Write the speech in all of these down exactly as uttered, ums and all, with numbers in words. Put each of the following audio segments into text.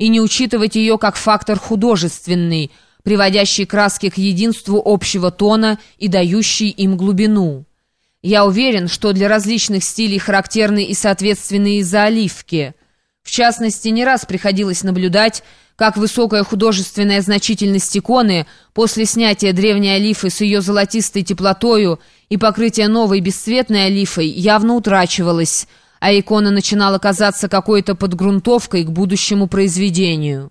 и не учитывать ее как фактор художественный, приводящий краски к единству общего тона и дающий им глубину. Я уверен, что для различных стилей характерны и соответственные заливки. В частности, не раз приходилось наблюдать, как высокая художественная значительность иконы после снятия древней олифы с ее золотистой теплотою и покрытия новой бесцветной олифой явно утрачивалась, а икона начинала казаться какой-то подгрунтовкой к будущему произведению.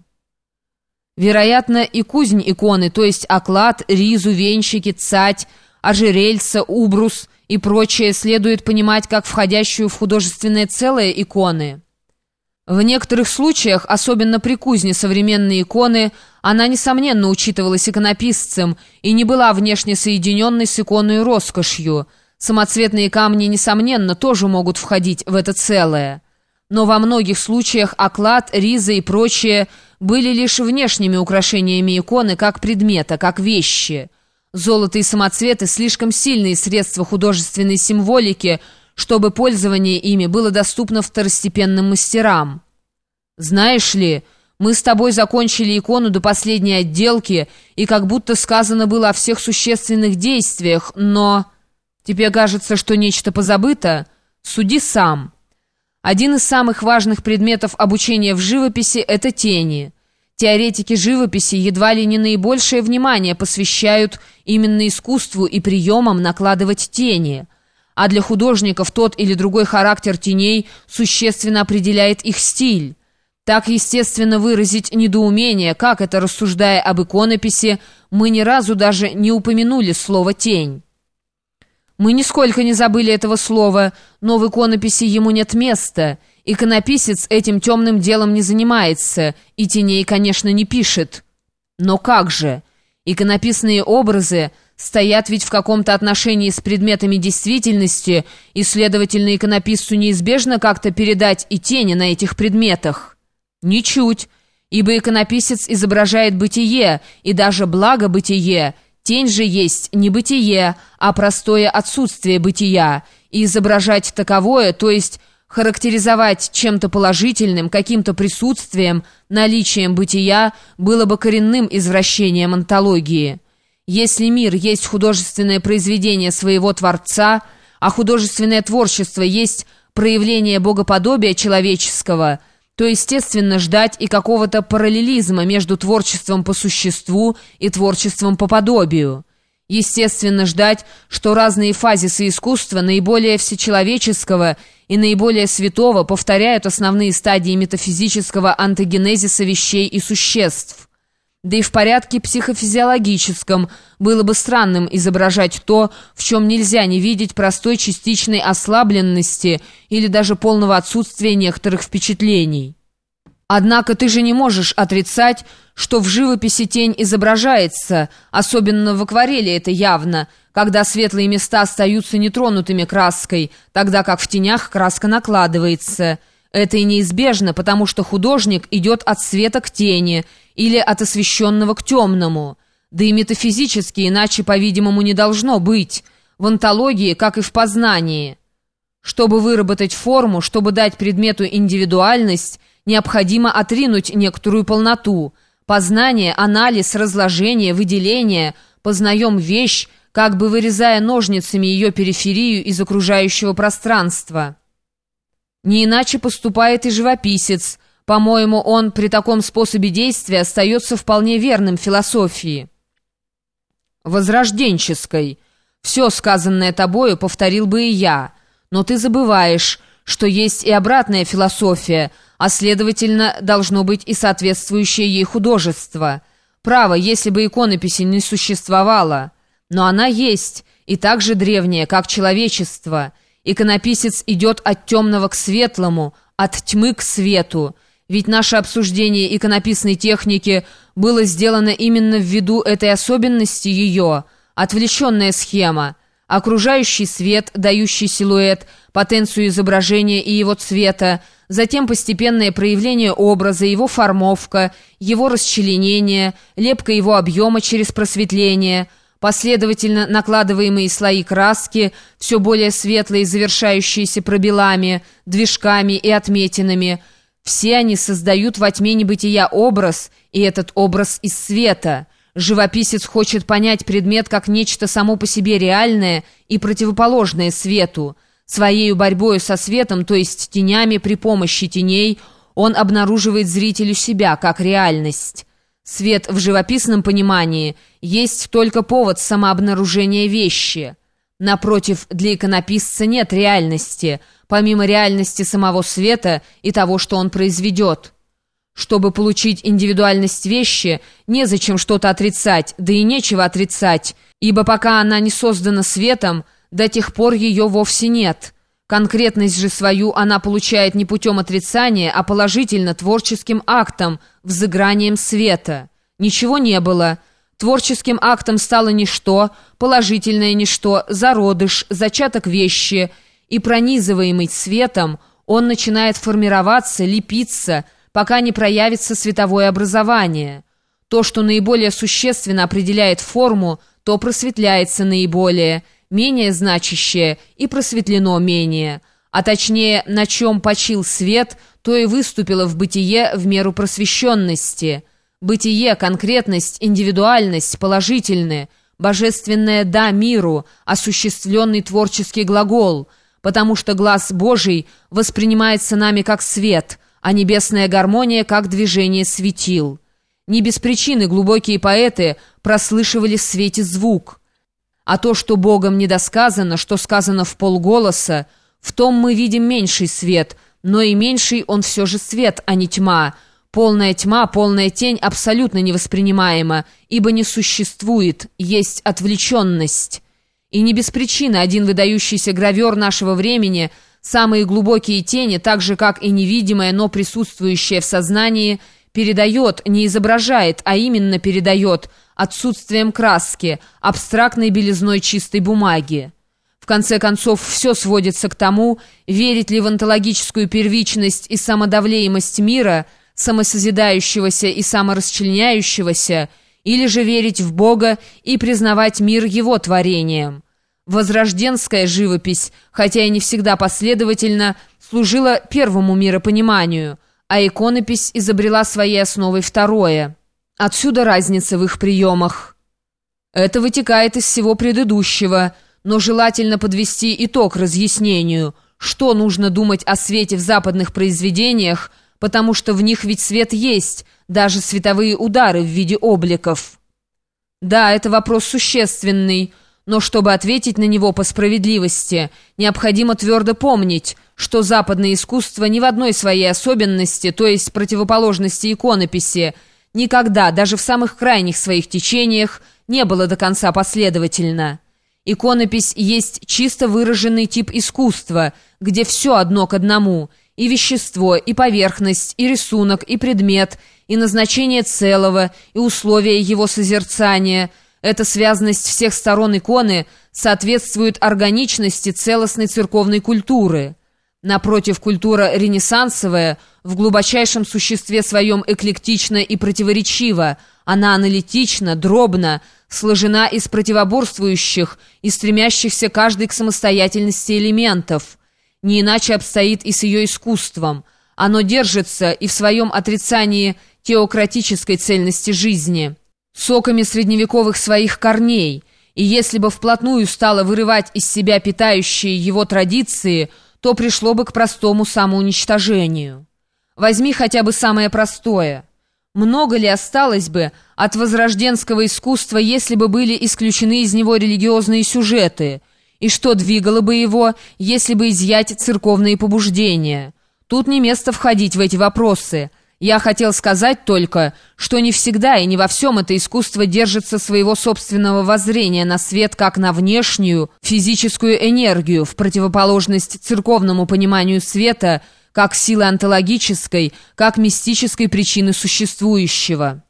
Вероятно, и кузнь иконы, то есть оклад, ризу, венчики, цать, ожерельца, убрус и прочее следует понимать как входящую в художественное целое иконы. В некоторых случаях, особенно при кузне современной иконы, она, несомненно, учитывалась иконописцем и не была внешне соединенной с иконной роскошью. Самоцветные камни, несомненно, тоже могут входить в это целое. Но во многих случаях оклад, риза и прочее были лишь внешними украшениями иконы как предмета, как вещи. Золото и самоцветы – слишком сильные средства художественной символики, чтобы пользование ими было доступно второстепенным мастерам. Знаешь ли, мы с тобой закончили икону до последней отделки, и как будто сказано было о всех существенных действиях, но... Тебе кажется, что нечто позабыто? Суди сам. Один из самых важных предметов обучения в живописи – это тени. Теоретики живописи едва ли не наибольшее внимание посвящают именно искусству и приемам накладывать тени. А для художников тот или другой характер теней существенно определяет их стиль. Так, естественно, выразить недоумение, как это, рассуждая об иконописи, мы ни разу даже не упомянули слово «тень». Мы нисколько не забыли этого слова, но в иконописи ему нет места. Иконописец этим темным делом не занимается, и теней, конечно, не пишет. Но как же? Иконописные образы стоят ведь в каком-то отношении с предметами действительности, и, следовательно, иконописцу неизбежно как-то передать и тени на этих предметах. Ничуть, ибо иконописец изображает бытие, и даже благо-бытие. Тень же есть не бытие, а простое отсутствие бытия, и изображать таковое, то есть характеризовать чем-то положительным, каким-то присутствием, наличием бытия, было бы коренным извращением онтологии. Если мир есть художественное произведение своего Творца, а художественное творчество есть проявление богоподобия человеческого, то естественно ждать и какого-то параллелизма между творчеством по существу и творчеством по подобию. Естественно ждать, что разные фазисы искусства наиболее всечеловеческого и наиболее святого повторяют основные стадии метафизического антогенезиса вещей и существ. Да и в порядке психофизиологическом было бы странным изображать то, в чем нельзя не видеть простой частичной ослабленности или даже полного отсутствия некоторых впечатлений. Однако ты же не можешь отрицать, что в живописи тень изображается, особенно в акварели это явно, когда светлые места остаются нетронутыми краской, тогда как в тенях краска накладывается. Это и неизбежно, потому что художник идет от света к тени или от освещенного к темному. Да и метафизически иначе, по-видимому, не должно быть. В онтологии, как и в познании. Чтобы выработать форму, чтобы дать предмету индивидуальность, необходимо отринуть некоторую полноту. Познание, анализ, разложение, выделение. Познаем вещь, как бы вырезая ножницами ее периферию из окружающего пространства. Не иначе поступает и живописец. По-моему, он при таком способе действия остается вполне верным философии. Возрожденческой. Все сказанное тобою повторил бы и я. Но ты забываешь, что есть и обратная философия, а следовательно, должно быть и соответствующее ей художество. Право, если бы иконописи не существовало. Но она есть, и так же древняя, как человечество. Иконописец идет от темного к светлому, от тьмы к свету. Ведь наше обсуждение иконописной техники было сделано именно ввиду этой особенности ее. Отвлеченная схема. Окружающий свет, дающий силуэт, потенцию изображения и его цвета, затем постепенное проявление образа, его формовка, его расчленение, лепка его объема через просветление, последовательно накладываемые слои краски, все более светлые, завершающиеся пробелами, движками и отметинами, Все они создают во тьме небытия образ, и этот образ из света. Живописец хочет понять предмет как нечто само по себе реальное и противоположное свету. Своею борьбою со светом, то есть тенями, при помощи теней, он обнаруживает зрителю себя как реальность. Свет в живописном понимании есть только повод самообнаружения вещи. Напротив, для иконописца нет реальности, помимо реальности самого света и того, что он произведет. Чтобы получить индивидуальность вещи, незачем что-то отрицать, да и нечего отрицать, ибо пока она не создана светом, до тех пор ее вовсе нет. Конкретность же свою она получает не путем отрицания, а положительно творческим актом, взыгранием света. Ничего не было. Творческим актом стало ничто, положительное ничто, зародыш, зачаток вещи, и пронизываемый светом он начинает формироваться, лепиться, пока не проявится световое образование. То, что наиболее существенно определяет форму, то просветляется наиболее, менее значащее и просветлено менее, а точнее, на чем почил свет, то и выступило в бытие в меру просвещенности. Бытие, конкретность, индивидуальность, положительное, божественное «да» миру, осуществленный творческий глагол, потому что глаз Божий воспринимается нами как свет, а небесная гармония как движение светил. Не без причины глубокие поэты прослышивали в свете звук. А то, что Богом недосказано, что сказано в полголоса, в том мы видим меньший свет, но и меньший он все же свет, а не тьма. Полная тьма, полная тень абсолютно невоспринимаема, ибо не существует, есть отвлеченность. И не без причины один выдающийся гравер нашего времени самые глубокие тени, так же, как и невидимое, но присутствующее в сознании, передает, не изображает, а именно передает отсутствием краски, абстрактной белизной чистой бумаги. В конце концов, все сводится к тому, верить ли в онтологическую первичность и самодавлеемость мира, самосозидающегося и саморасчленяющегося, или же верить в Бога и признавать мир его творением. Возрожденская живопись, хотя и не всегда последовательно, служила первому миропониманию, а иконопись изобрела своей основой второе. Отсюда разница в их приемах. Это вытекает из всего предыдущего, но желательно подвести итог разъяснению, что нужно думать о свете в западных произведениях, потому что в них ведь свет есть, даже световые удары в виде обликов. Да, это вопрос существенный, но чтобы ответить на него по справедливости, необходимо твердо помнить, что западное искусство ни в одной своей особенности, то есть противоположности иконописи, никогда, даже в самых крайних своих течениях, не было до конца последовательно. Иконопись есть чисто выраженный тип искусства, где все одно к одному – и вещество, и поверхность, и рисунок, и предмет, и назначение целого, и условия его созерцания. Эта связанность всех сторон иконы соответствует органичности целостной церковной культуры. Напротив, культура ренессансовая в глубочайшем существе своем эклектична и противоречива, она аналитична, дробна, сложена из противоборствующих и стремящихся каждый к самостоятельности элементов. Не иначе обстоит и с ее искусством. Оно держится и в своем отрицании теократической цельности жизни, соками средневековых своих корней, и если бы вплотную стало вырывать из себя питающие его традиции, то пришло бы к простому самоуничтожению. Возьми хотя бы самое простое. Много ли осталось бы от возрожденского искусства, если бы были исключены из него религиозные сюжеты? И что двигало бы его, если бы изъять церковные побуждения? Тут не место входить в эти вопросы. Я хотел сказать только, что не всегда и не во всем это искусство держится своего собственного воззрения на свет как на внешнюю физическую энергию, в противоположность церковному пониманию света как силы онтологической, как мистической причины существующего.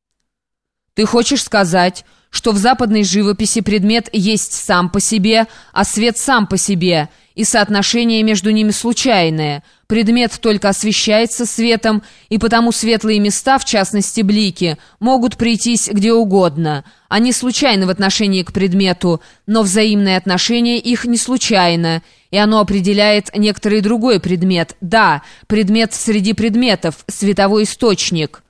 Ты хочешь сказать, что в западной живописи предмет есть сам по себе, а свет сам по себе, и соотношение между ними случайное. Предмет только освещается светом, и потому светлые места, в частности блики, могут прийтись где угодно. Они случайны в отношении к предмету, но взаимное отношение их не случайно, и оно определяет некоторый другой предмет. Да, предмет среди предметов, световой источник.